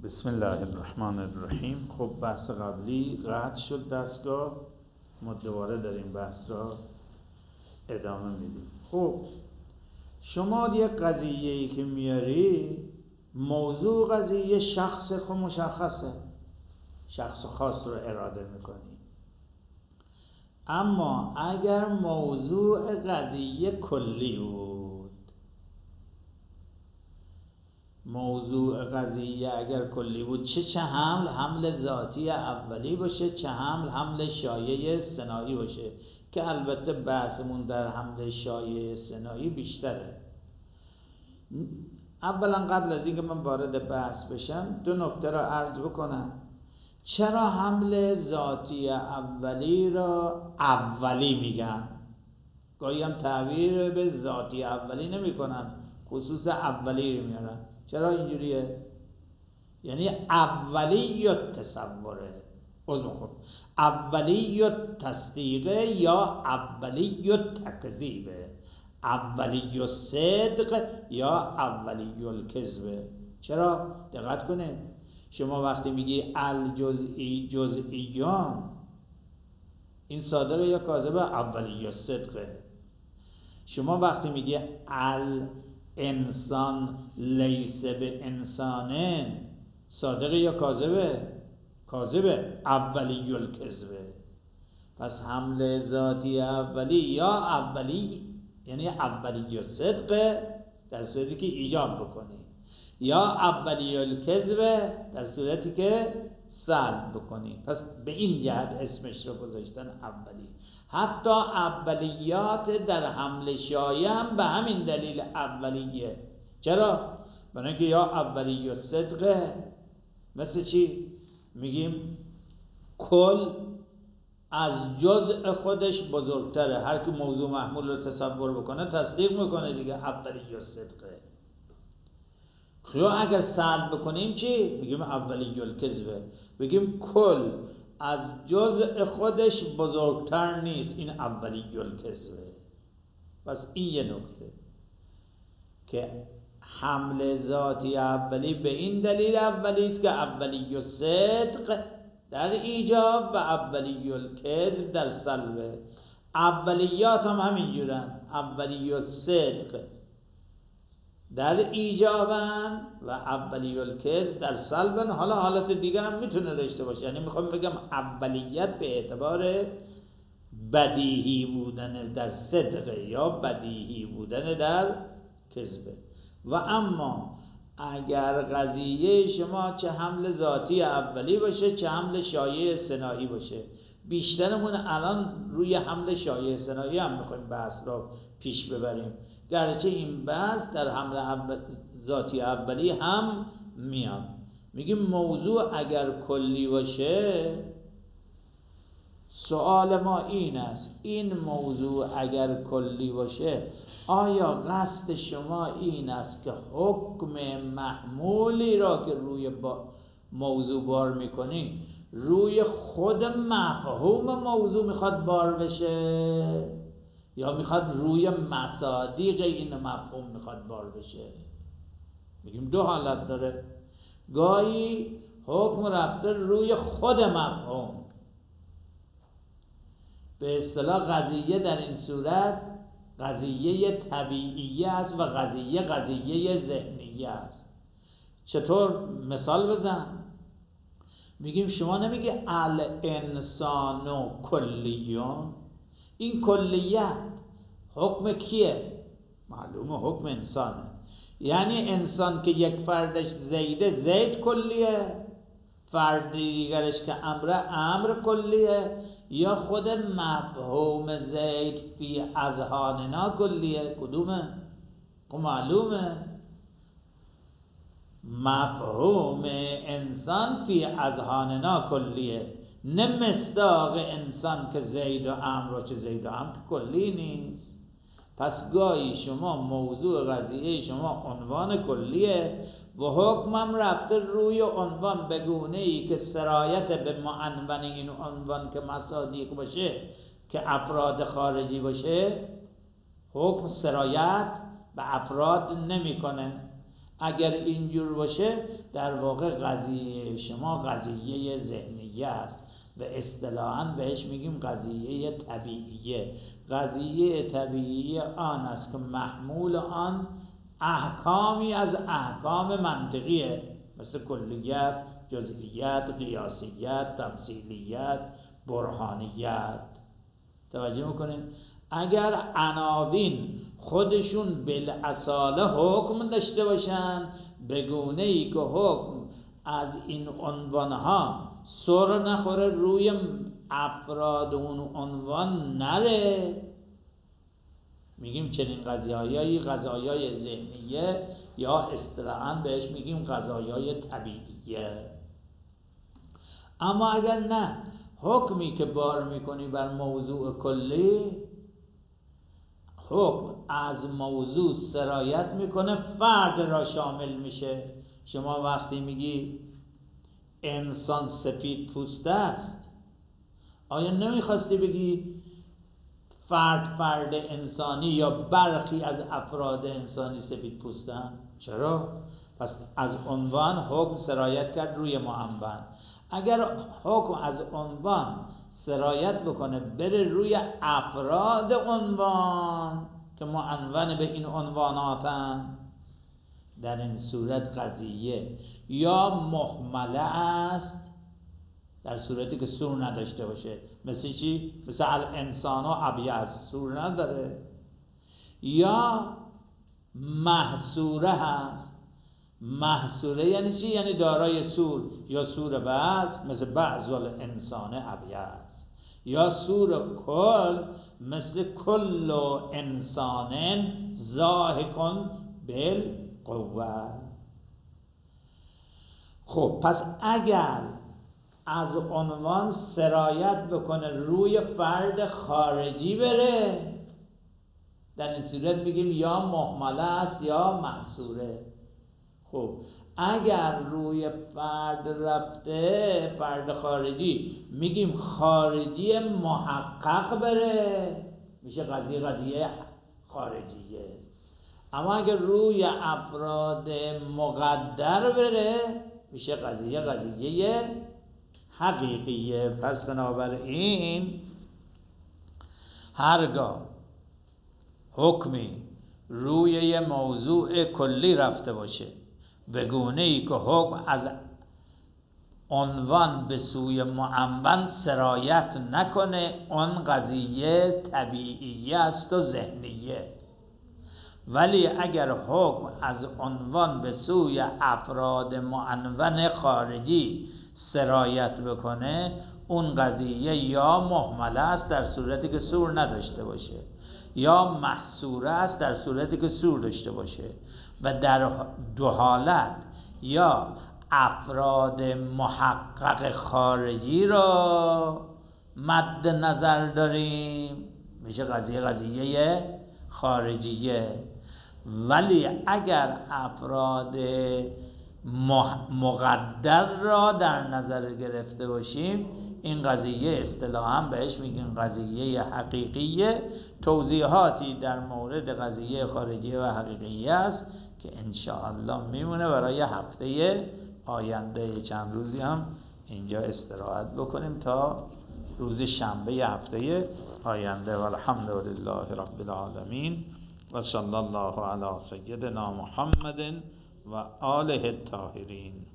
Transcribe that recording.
بسم الله الرحمن الرحیم. خب بحث قبلی قطع شد دستگاه، ما دوباره داریم بحث را ادامه میدیم. خب شما یک قضیه‌ای که میاری، موضوع قضیه شخص خود مشخصه، شخص خاص رو اراده میکنی. اما اگر موضوع قضیه کلی بود، موضوع قضیه اگر کلی بود، چه حمل ذاتی اولی باشه، چه حمل شایع ثنایی باشه، که البته بحثمون در حمل شایع ثنایی بیشتره. اولا قبل از اینکه من وارد بحث بشم دو نکته را عرض بکنم. چرا حمل ذاتی اولی را اولی میگن؟ گاهی هم تعبیر به ذاتی اولی نمی کنن، خصوص اولی رو میارن. چرا اینجوریه؟ یعنی اولی تصوره، خب اولی تصدیقه یا اولی تکذیبه، اولی صدق یا اولی الکذبه. چرا؟ دقت کنید، شما وقتی میگی الجزئی جزئیان، این صادقه یا کاذبه؟ اولی صدقه. شما وقتی میگی الانسان لیس به انسانه، صادقه یا کاذبه؟ کاذبه، اولی الکذبه. پس حمل ذاتی اولی یا اولی یعنی اولی صدقه در صورتی که ایجاب بکنی، یا اولی الکذبه در صورتی که سلب بکنی. پس به این جهت اسمش رو گذاشتن اولی. حتی اولیات در حمل شایع هم به همین دلیل اولیه. چرا؟ برای اینکه یا اولی و صدقه، مثل چی؟ میگیم کل از جزء خودش بزرگتره. هر کی موضوع محمول رو تصور بکنه تصدیق میکنه دیگه، اولی و صدقه. خب اگر سلب بکنیم چی؟ میگیم اولی الکذبه. بگیم کل از جزء خودش بزرگتر نیست، این اولی الکذبه. پس این یه نکته که حمل ذاتی اولی به این دلیل اولی است که اولی صدق در ایجاب و اولی الکذب در سلب. اولیات هم همینجورن، اولی صدق در ایجابن و اولی الکذب در سلبن. حالا حالت دیگر هم میتونه داشته باشه، یعنی میخوام بگم اولیت به اعتبار بدیهی بودن در صدقه یا بدیهی بودن در کذبه. و اما اگر قضیه شما چه حمل ذاتی اولی باشه چه حمل شایع ثنایی باشه، بیشترمون الان روی حمل شایع ثنایی هم میخوایم بحث رو پیش ببریم، گرچه این بحث در حمل ذاتی اولی هم میاد. میگیم موضوع اگر کلی باشه، سوال ما این است، این موضوع اگر کلی باشه آیا قصد شما این است که حکم محمولی را که روی موضوع بار میکنی روی خود مفهوم موضوع میخواد بار بشه، یا میخواد روی مصادیق این مفهوم میخواد بار بشه؟ میگیم دو حالت داره. گاهی حکم رفته روی خود مفهوم، به اصطلاح قضیه در این صورت قضیه طبیعیه است و قضیه ذهنیه است. چطور؟ مثال بزن. میگیم شما نمیگی الانسان کلیون، این کلیت حکم کیه؟ معلومه حکم انسانه. یعنی انسان که یک فردش زیده، زید کلیه، فرد دیگرش که امر کلیه، یا خود مفهوم زید فی اذهاننا کلیه؟ کدومه؟ خب معلومه مفهوم انسان فی اذهاننا کلیه، نه مصداق انسان که زید و امر و چه زید و امر کلی نیست. پس گاهی شما موضوع قضیه شما عنوان کلیه و حکم هم رفته روی عنوان به گونه‌ای که سرایت به معنون این عنوان که مصادیق باشه، که افراد خارجی باشه، حکم سرایت به افراد نمیکنه. اگر اینجور باشه در واقع قضیه شما قضیه ذهنیه است و اصطلاحاً بهش میگیم قضیه طبیعیه. قضیه طبیعیه آن است که محمول آن احکامی از احکام منطقیه، مثل کلیت، جزئیات، قیاسیت، تمثیلیت، برهانیت. توجه میکنید؟ اگر عناوین خودشون بالاصاله حکم داشته باشن به گونه‌ای که حکم از این عنوانها سر نخوره روی افراد اون عنوان نره، میگیم چنین قضایای ذهنیه یا اصطلاحاً بهش میگیم قضایای طبیعیه. اما اگر نه، حکمی که بار میکنی بر موضوع کلی، حکم از موضوع سرایت میکنه، فرد را شامل میشه. شما وقتی میگی انسان سفید پوسته است، آیا نمیخواستی بگی فرد انسانی یا برخی از افراد انسانی سفید پوستن؟ چرا؟ پس از عنوان حکم سرایت کرد روی معنون. اگر حکم از عنوان سرایت بکنه بره روی افراد عنوان که معنون به این عنواناتن، در این صورت قضیه یا محمله است، در صورتی که سور نداشته باشه. مثل چی؟ مثل الانسان و ابیض سور نداره. یا محصوره هست. محصوره یعنی چی؟ یعنی دارای سور، یا سور بعض مثل بعض الانسان ابیض، یا سور کل مثل کل انسان ضاحکن بالقوه. خب پس اگر از عنوان سرایت بکنه روی فرد خارجی بره، در این صورت میگیم یا محمله است یا محصوره. خب اگر روی فرد رفته، فرد خارجی، میگیم خارجی محقق بره، میشه قضیه خارجیه. اما اگر روی افراد مقدر بره، میشه قضیه حقیقیه. پس بنابراین هرگاه حکمی روی یه موضوع کلی رفته باشه به گونه‌ای که حکم از عنوان به سوی معنون سرایت نکنه، اون قضیه طبیعیه است و ذهنیه. ولی اگر حکم از عنوان به سوی افراد معنون خارجی سرایت بکنه، اون قضیه یا محمله است در صورتی که سور نداشته باشه، یا محصوره است در صورتی که سور داشته باشه. و در دو حالت یا افراد محقق خارجی را مد نظر داریم، میشه قضیه خارجیه. ولی اگر افراد مقدر را در نظر گرفته باشیم، این قضیه اصطلاحاً بهش میگیم قضیه حقیقیه. توضیحاتی در مورد قضیه خارجیه و حقیقیه است که انشاءالله میمونه برای هفته آینده. چند روزی هم اینجا استراحت بکنیم تا روز شنبه هفته آینده. والحمدلله رب العالمین و صلی الله علی سیدنا محمد و آله الطاهرین.